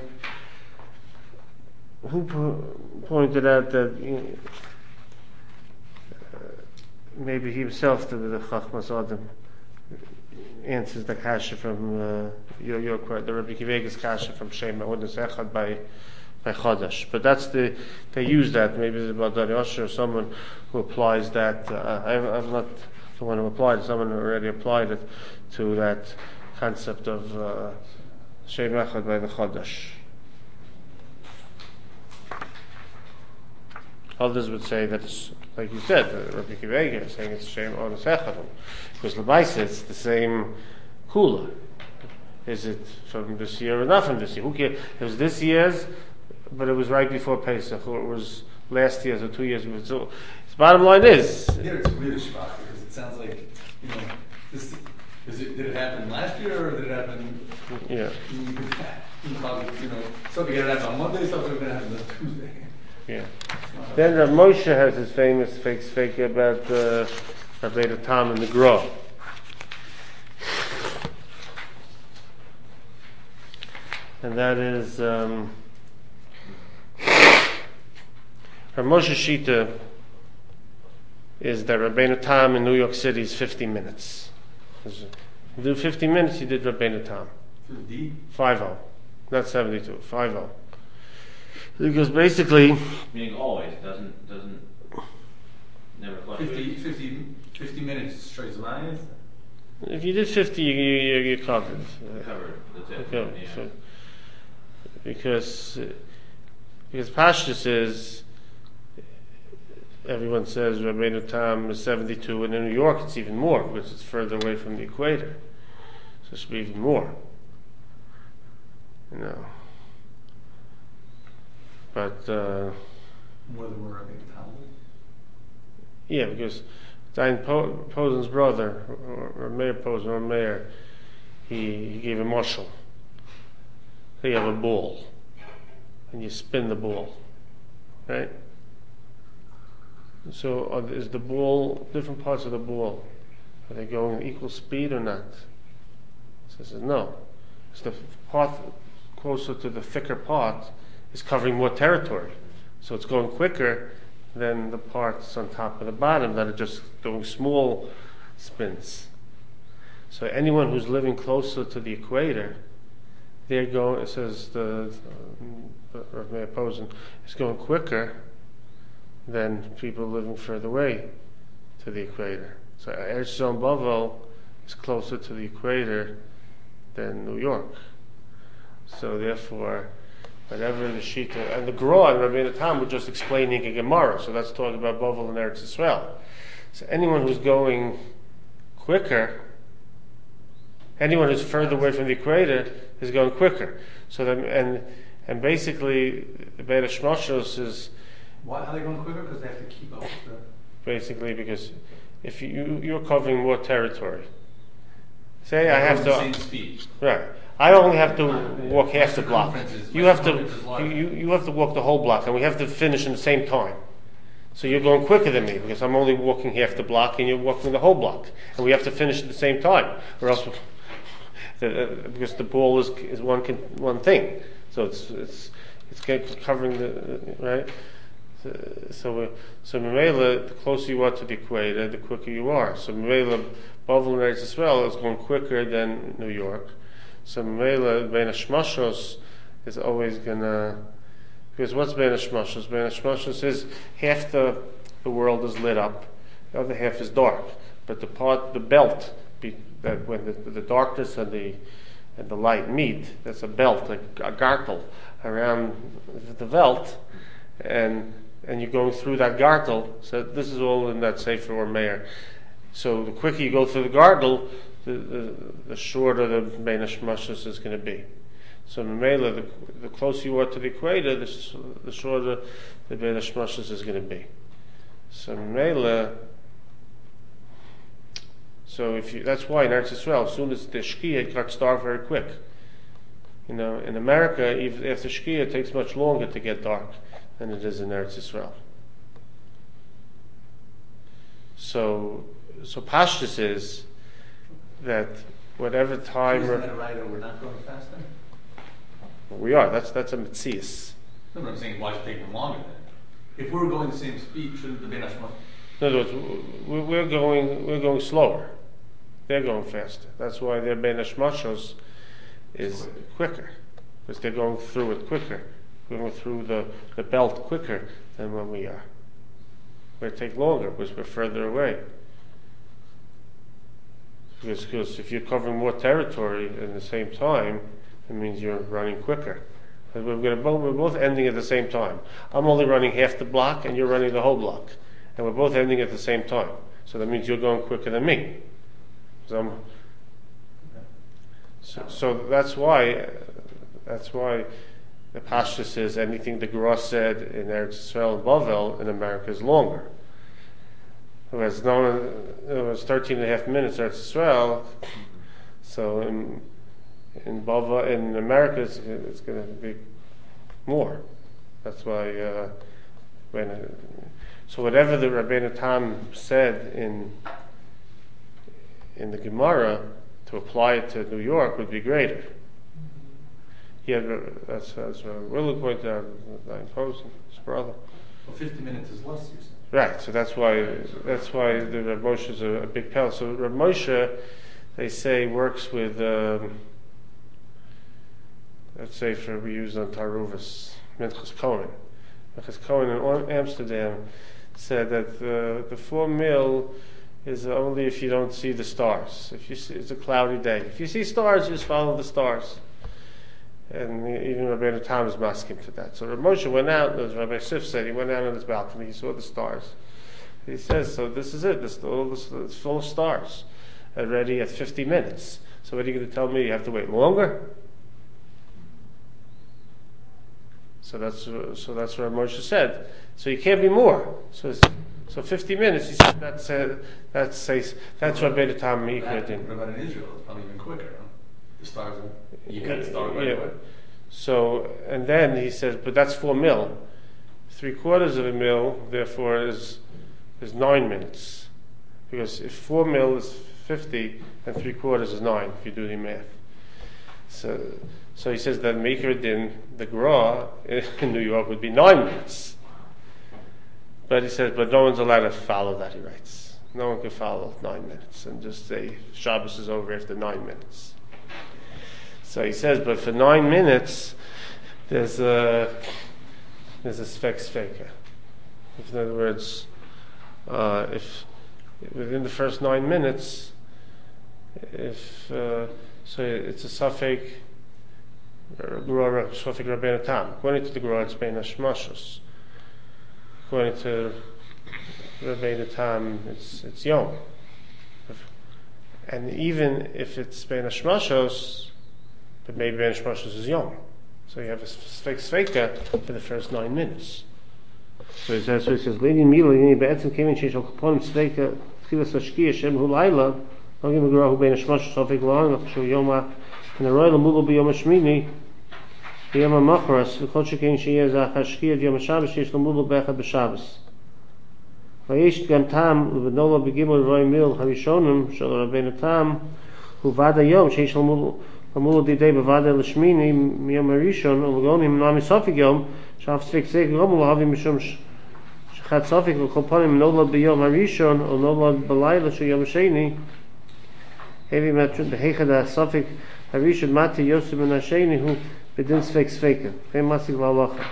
Who pointed out that maybe he himself, the Chachmas Adam, answers the kasha from your the Rabbi Kivega's kasha from Shema Odes Echad by Chodesh. But that's they use that. Maybe it's about Dari Osher or someone who applies that. I'm not the one who applied it. Someone who already applied it to that concept of Shema Echad by the Chodesh. Others would say that it's, like you said, Rabbi Kivega is saying it's Shem Odes Echad, because L'Baisa it's the same kula. Is it from this year or not from this year? Who cares? It was this year's, but it was right before Pesach, or it was last year's or 2 years before. So, the bottom line is... Here it's weird, Shvach, because it sounds like, this Did it happen last year or did it happen? Yeah. Something going to happen on Monday, something going to happen on Tuesday. Yeah. Then Moshe has his famous fake about Rabbeinu Tam and the Gra. And that is Rav Moshe Shita is that Rabbeinu Tam in New York City is 50 minutes. You do 50 minutes, you did Rabbeinu Tam. 50? Not 72, 50. Because basically... Meaning always, doesn't never fluctuate. 50 minutes straight line? If you did 50, you're covered. Covered, that's it. Okay. Yeah. So, because Pashtus is, everyone says Rabbeinu Tam is 72, and in New York it's even more because it's further away from the equator. So it should be even more. You know. But more than we're Rabbeinu Tam. yeah, because Diane Posen's brother, or Mayor Posen, or Mayor, he gave a marshal. So you have a ball, and you spin the ball, right? So is the ball, different parts of the ball, are they going equal speed or not? So he says no. It's the part closer to the thicker part is covering more territory. So it's going quicker than the parts on top and the bottom that are just doing small spins. So anyone who's living closer to the equator, they're going, it says the Rav Meir Posen, is going quicker than people living further away to the equator. So Eretz Yisrael and Bavel is closer to the equator than New York. So therefore, whatever the Shita, and the Gra and Rabbeinu Tam were just explaining a Gemara, so that's talking about Bavel and Eretz Yisrael. So anyone who's going quicker, anyone who's further away from the equator is going quicker. So that, and basically the Beit HaShmoshos is... Why are they going quicker? Because they have to keep up with the... Basically because if you're covering more territory. Say I have to... the same speed. Right. I only have to walk half the block. You have to walk the whole block, and we have to finish in the same time. So you're going quicker than me because I'm only walking half the block, and you're walking the whole block, and we have to finish at the same time, or else because the ball is one thing. So it's covering the right. So Mamela, the closer you are to the equator, the quicker you are. So Mamela, Bavel and Eretz Yisrael is going quicker than New York. So Mamela, Bein HaShmoshos is always gonna, because what's Bein HaShmoshos? Bein HaShmoshos is half the world is lit up, the other half is dark. But the belt, that when the darkness and the light meet, that's a belt, like a gartel around the belt, and you're going through that gartel. So this is all in that Sefer or Meir. So the quicker you go through the gartel, the shorter the Bein HaShmoshos is going to be. So Mamela, the closer you are to the equator, the shorter the Bein HaShmoshos is going to be. So Mamela, so that's why in Eretz Yisrael, as soon as the Shkia, it got dark very quick. You know, in America, even after Shkia, it takes much longer to get dark than it is in Eretz Yisrael. So Pashtus is that whatever time... Isn't that right, or we're not going faster? We are. That's a metzias. No, but I'm saying, why is it taking longer then? If we were going the same speed, shouldn't the Bein HaShmoshos... In other words, we're going slower. They're going faster. That's why their Bein HaShmoshos is quicker, because they're going through it quicker. We're going through the belt quicker than when we are. We take longer because we're further away. Because if you're covering more territory at the same time, it means you're running quicker. We're both ending at the same time. I'm only running half the block, and you're running the whole block, and we're both ending at the same time. So that means you're going quicker than me. So that's why the Pasha says anything the Gra said in Eretz Yisrael and Bavel in America is longer. Whereas it was 13 and a half minutes Eretz Yisrael, So in Bava, in America, it's going to be more. That's why so whatever the Rabbeinu Tam said in the Gemara, to apply it to New York would be greater. Yeah, that's really pointed out in Post, his brother. Well, 50 minutes is less, you said. Right, so that's why the Rav Moshe is a big pel. So Rav Moshe, they say, works with let's say we use on Taruvas, Minchas Cohen. Minchas Cohen in Amsterdam said that the full meal is only if you don't see the stars. If you see, it's a cloudy day. If you see stars, you just follow the stars. And even Rabbeinu Tam is masking to that. So Rav Moshe went out, as Rabbi Sif said, he went out on his balcony, he saw the stars. He says, so this is it, it's full of stars, already at 50 minutes. So what are you going to tell me, you have to wait longer? So that's what Moshe said. So you can't be more. So 50 minutes. He said that's Rabbeinu Tam Mikra Din. What about in Israel? It's probably even quicker. Huh? The stars are. You can't start right away. So and then he says, but that's 4 mil. 3/4 of a mil, therefore, is 9 minutes, because if 4 mil is 50 and 3/4 is 9, if you do the math. So he says that Mikra Din, the Gra in New York, would be 9 minutes. But he says, but no one's allowed to follow that, he writes. No one can follow 9 minutes and just say Shabbos is over after 9 minutes. So he says, but for 9 minutes, there's a Sfek Sveka. In other words, if within the first 9 minutes, so it's a Safek Rabbeinu Tam. According to the Gra, it's Bein Hashmashos. According to Rabbeinu Tam, it's Yom. And even if it's Bein Hashmashos, but maybe Bein Hashmashos is Yom. So you have a Sveka for the first 9 minutes. So he says, Lady Mila, Be'etzim Kevin Sheshal Kaponim Sveka, Tchilas Hashkiya, Shem Hu Laila, Nogim Agra Hu Bein Hashmashos, Sofek Lo'an, Shu Yoma, and the Royal Mulu B'Yom Hashmini, B'Yom HaMachras, V'chol Shekein Sheyeh Zah Hashkiya, B'Yom HaShabbos, Shesh L'Mulu B'Echad B'Shabbos. Vayesh Gan Tam, L'V'nola B'Gimel Roy Mil, Harishonim, Shal Rabbeinu Tam, Hu Vada Yom, Shesh L'Mulu Didei B'Vada L'Shmini, Miyom HaRishon, L'Gonim, Nami Sofik Yom, Shaf Tzvik Zek Yom, L'Havi Mishum Shchat Sofik, L'Chol Ponim, Nola B'Yom HaRishon, or Nola B'Layla Shal Yom HaSheni, Hevi Matrin, B'Hechad HaSofik, HaRishon Mati Yosef Ben HaSheni, Hu B'Din Svek Sveka, V'Hem Masik L'Alacha.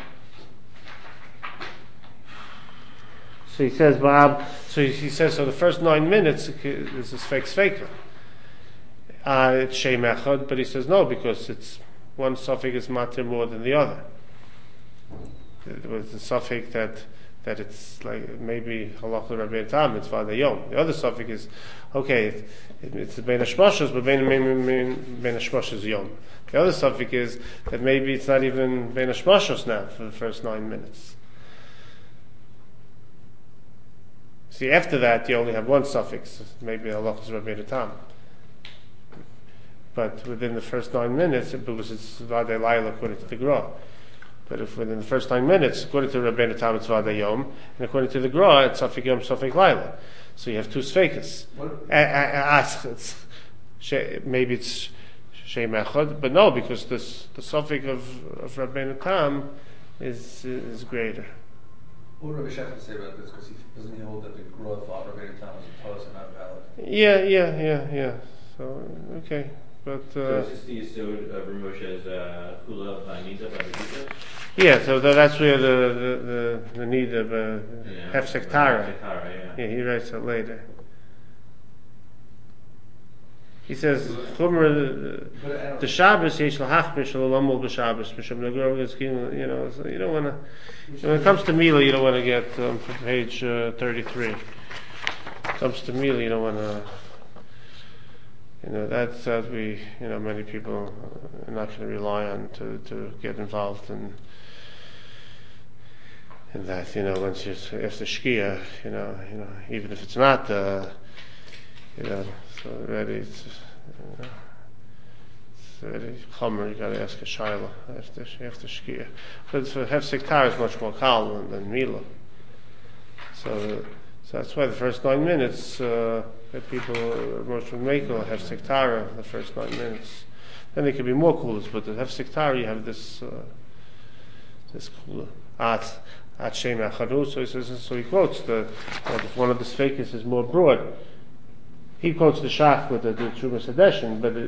So he says, so the first 9 minutes is a Svek Sveka. It's Shem Echad, but he says no, because it's one suffix is matter more than the other. It was the suffix that it's like maybe Halach Rabbeinu Tam, it's Vada Yom. The other suffix is okay, it's the Bein Hashmashos, but Bein Hashmashos Yom. The other suffix is that maybe it's not even Bein Hashmashos now for the first 9 minutes. See, after that you only have one suffix, maybe Halach Rabbeinu Tam. But within the first 9 minutes, because it's Vada Laila according to the Gra. But if within the first 9 minutes, according to Rabbeinu Tam, it's Vada Yom, and according to the Gra, it's Safek Yom, Safek Laila. So you have 2 Sfekas. Maybe it's Shem Echad, but no, because the Safek of Rabbeinu Tam is greater. What would Rabbi Shefton say about this? Because doesn't he hold that the Gra thought Rabbeinu Tam was a Tos and not valid? Yeah. So, okay. But, so is this the Yisod of Ramosha's Hula by Nida by the Gita? Yeah, so that's where the need of Hefsek Tara. Yeah, he writes it later. He says, the Shabbos, Yesh L'Hachmish L'Lamul B'Shabbos, Misham Negrovis, you know, so you don't want to, when it comes to Mila, you don't want to get page 33. When it comes to Mila, you don't want to, that's we, many people are not going to rely on to get involved in that. Once you after Shkia, even if it's not, so already it's very chomer. You got to ask a shaila after shkia. But for hefsek tar is much more kal than mila. So that's why the first 9 minutes that people most would make will have sektara the first 9 minutes. Then there could be more coolers, but to have sektara you have this cooler. At Shem Acharu, so he quotes if one of the Sfeikis is more broad. He quotes the Shach with the Trumas Hadeshin, but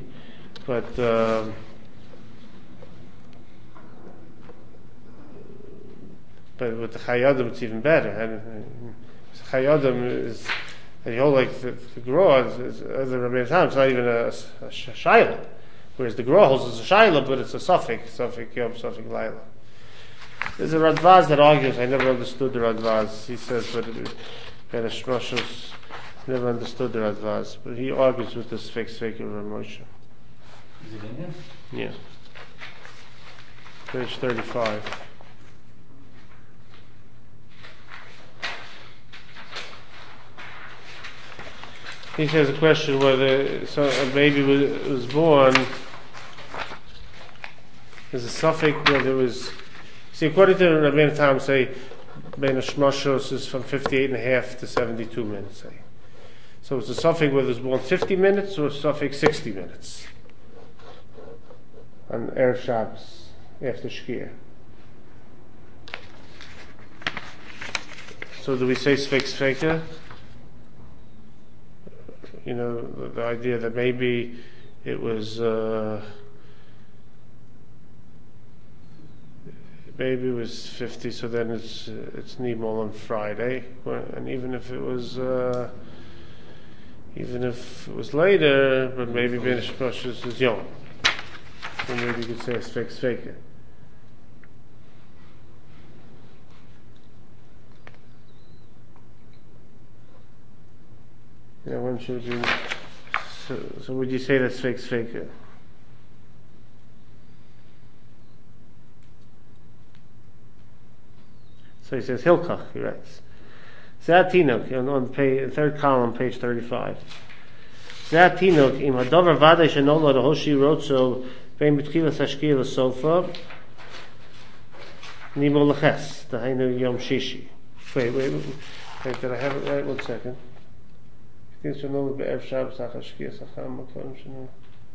with the Chayadim it's even better. And Chayadim is, and you hold like the Gra is the Rabbeinu Tam, it's not even a Shaila. Whereas the Gra holds is a Shaila, but it's a Suffolk Yom, Suffolk Laila. There's a Radvaz that argues, I never understood the Radvaz. He says, but Ben Ashmashos never understood the Radvaz. But he argues with this fake of Moshe. Is it in here? Yeah. Page 35. He says a question whether a baby was born, there's a suffix whether it was. See, according to Rabbeinu Tam, say, Ben Hashmashos is from 58.5 to 72 minutes, say. So it's a suffix whether it was born 50 minutes or a suffix 60 minutes. On Erev Shabbos, after Shkia. So do we say Sfeik Sfeika? You know, the idea that maybe it was... Maybe it was 50, so then it's Nimol on Friday, and even if it was later, but maybe Ben Shmashos is Yom, then maybe you could say it's fake. Yeah, when should you? So would you say that's fake? So he says Hilkach, he writes. Zeh Tinok, on the third column, page 35. Zeh Tinok, im hadover vadei shenolad hoshi rotzo bein betchilas hashkia l'sofa nimo leches, dahainu yom shishi. Wait, did I have it right? 1 second. I think shenolad be'erev Shabbos ach hashkia sacham makom shenolad.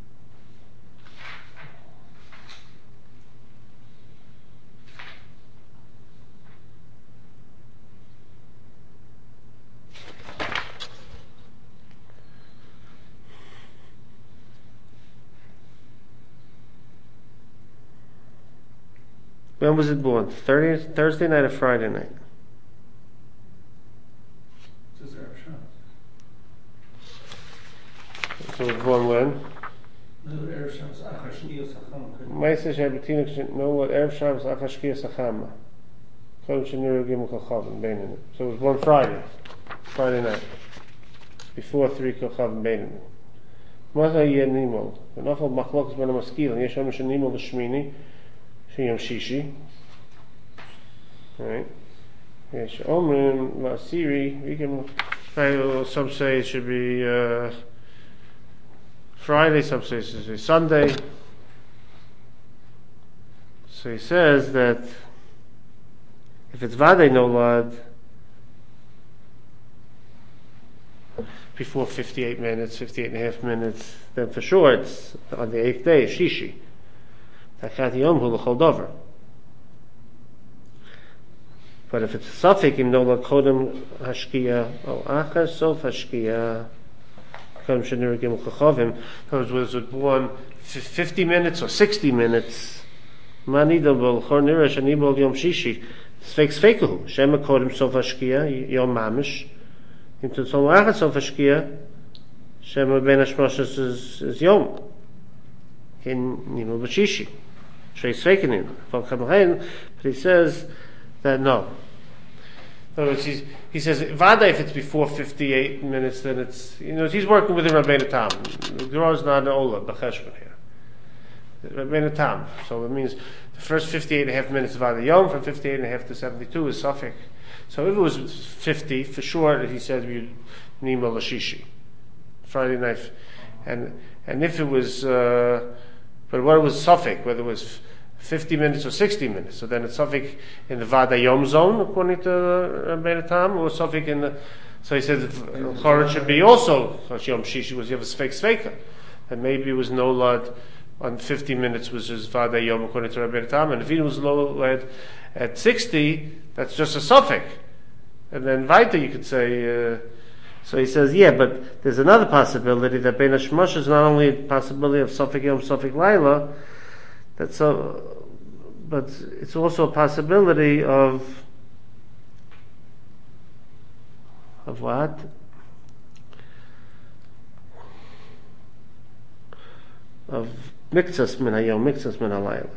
When was it born? Thursday night or Friday night? It's Erev Shabbos. So it was born when? No, Erev Shabbos achar shkia sachama. Ma'aseh she'betinuk should know what Erev Shabbos achar shkia sachama. Kodem shenir gimel kochavim beinanim. So it was born Friday night, before 3 kochavim beinanim. Ma'aseh yeh nimol. V'nofal machlokas ben hamaskil. Yesh omer shenimol l'shmini. Yom Shishi, right? Yes, Omrim Lasiri. We can. Some say it should be Friday. Some say it should be Sunday. So he says that if it's Vadei Nolad before 58 and a half minutes, then for sure it's on the 8th day, Shishi. But if it's a suffix, im nola kodem hashkia o achar sof hashkia kodem shenir gimel kochavim. Was it born 50 minutes or 60 minutes? Manidabel chor nira shenibol yom shishi. Sfeik sfeikahu shema kodem sof hashkia yom mamish. Im tutzol achar sof hashkia shema ben hashmashos is yom in nimel b'shishi. But he says that no. In other words, he says Vada if it's before 58 minutes, then it's he's working with the Rabbeinu Tam. The Gra is not an Ola b'cheshbon here. Rabbeinu Tam. So it means the first 58 and a half minutes of Vada Yom from 58 and a half to 72 is Suffolk. So if it was 50, for sure he says we Nima Lashishi, Friday night, and if it was But what was suffix, whether it was 50 minutes or 60 minutes, so then it's suffix in the Vadayom zone, according to Rabbeinu Tam, or suffix in the, so he said it should be also Yom Shishi, was you have a Sfeik Sveika, and maybe it was no lad on 50 minutes was just Vadayom according to Rabbeinu Tam, and if he was no lad at 60, that's just a suffix. And then Vaita you could say, so he says, yeah, but there's another possibility that Bein HaShemosh is not only a possibility of Sofik Yom, Sofik Laila, but it's also a possibility of what? Of Miktsas Min HaYom, Miktsas Min HaLaila.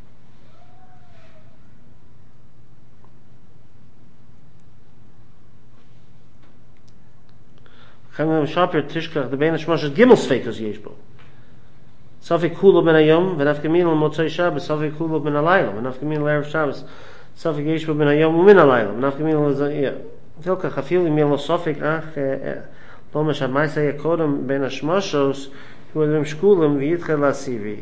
Shapir Tishkach the Bein HaShemosh is Gimel Sfeikus Yesh Bo. Safik Kulo Ben Hayom v'Nafkamin L'Motzei Shabbos Safik Kulo Ben Halayla v'Nafkamin L'Erev Shabbos Safik Yesh Bo Ben Hayom u'Min Halayla v'Nafkamin L'Zayah Tilka Chafil Yimil Lo Safik Ach Lo Mashad Maisa Yekodem Ben HaShemoshos Hu'Elim Shkulim V'Yitchel L'Asivi.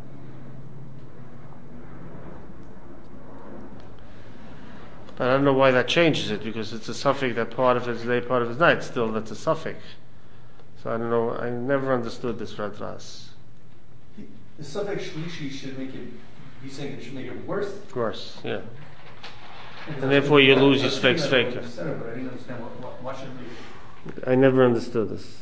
But I don't know why that changes it, because it's a suffix that part of it's day, part of it's night. Still, that's a suffix. So I don't know. I never understood this Radras. The suffix shlishi should make it. He's saying it should make it worse. Worse, yeah. And therefore, you lose your fake faker. But I didn't understand why should we. I never understood this.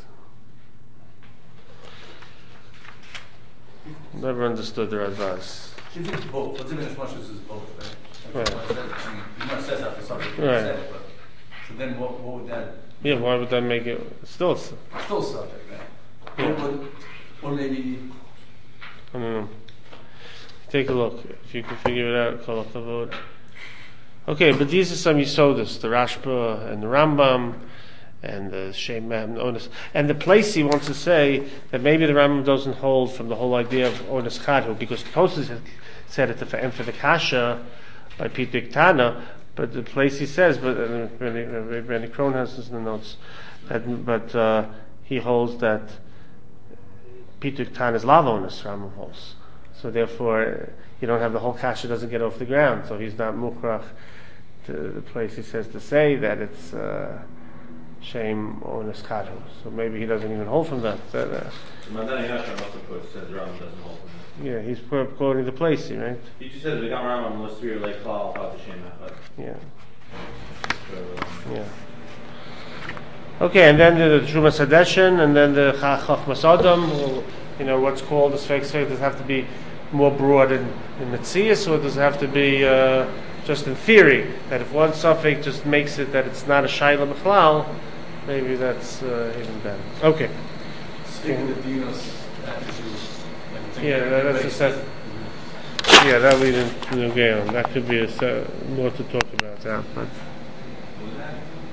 Never understood the Radras. She thinks both. What's in the Shmashas is both, right? Right. He not says that for something. Right. Said it, but, so then what would that? Yeah, why would that make it still? Still subject, right? Yeah. Or maybe. I don't know. Take a look if you can figure it out. Call it the vote. Okay, but these are some Yisodis, the Rashba and the Rambam and the Shem Onus. And the place he wants to say that maybe the Rambam doesn't hold from the whole idea of Onus Chadu, because Tosas had said it and for the Kasha by Peter Ktana, but the place he says, but Randy Krohn has this in the notes, but he holds that Peter Ktana is Lavonus, Rambam holds. So therefore, you don't have the whole Kasha doesn't get off the ground, so he's not Mukhrach to the place he says to say that it's Shem Onus Chadu. So maybe he doesn't even hold from that. Mandani Yashar also puts says Rambam doesn't hold from that. Yeah, he's quoting the place, right? He just says the Gam Rambam was 3 or like Klal how to Shem but yeah. Yeah. Okay, and then the Trumas Hadeshin, and then the Chachmas Adam, what's called the Sfeik Sfeik, does it have to be more broad in Metzias, or does it have to be just in theory, that if one suffix just makes it that it's not a Shaila B'chlal, maybe that's even better. Okay. Speaking of Dinos attitude. Yeah, that's a set. Yeah, that we didn't go on. That could be more to talk about that, but.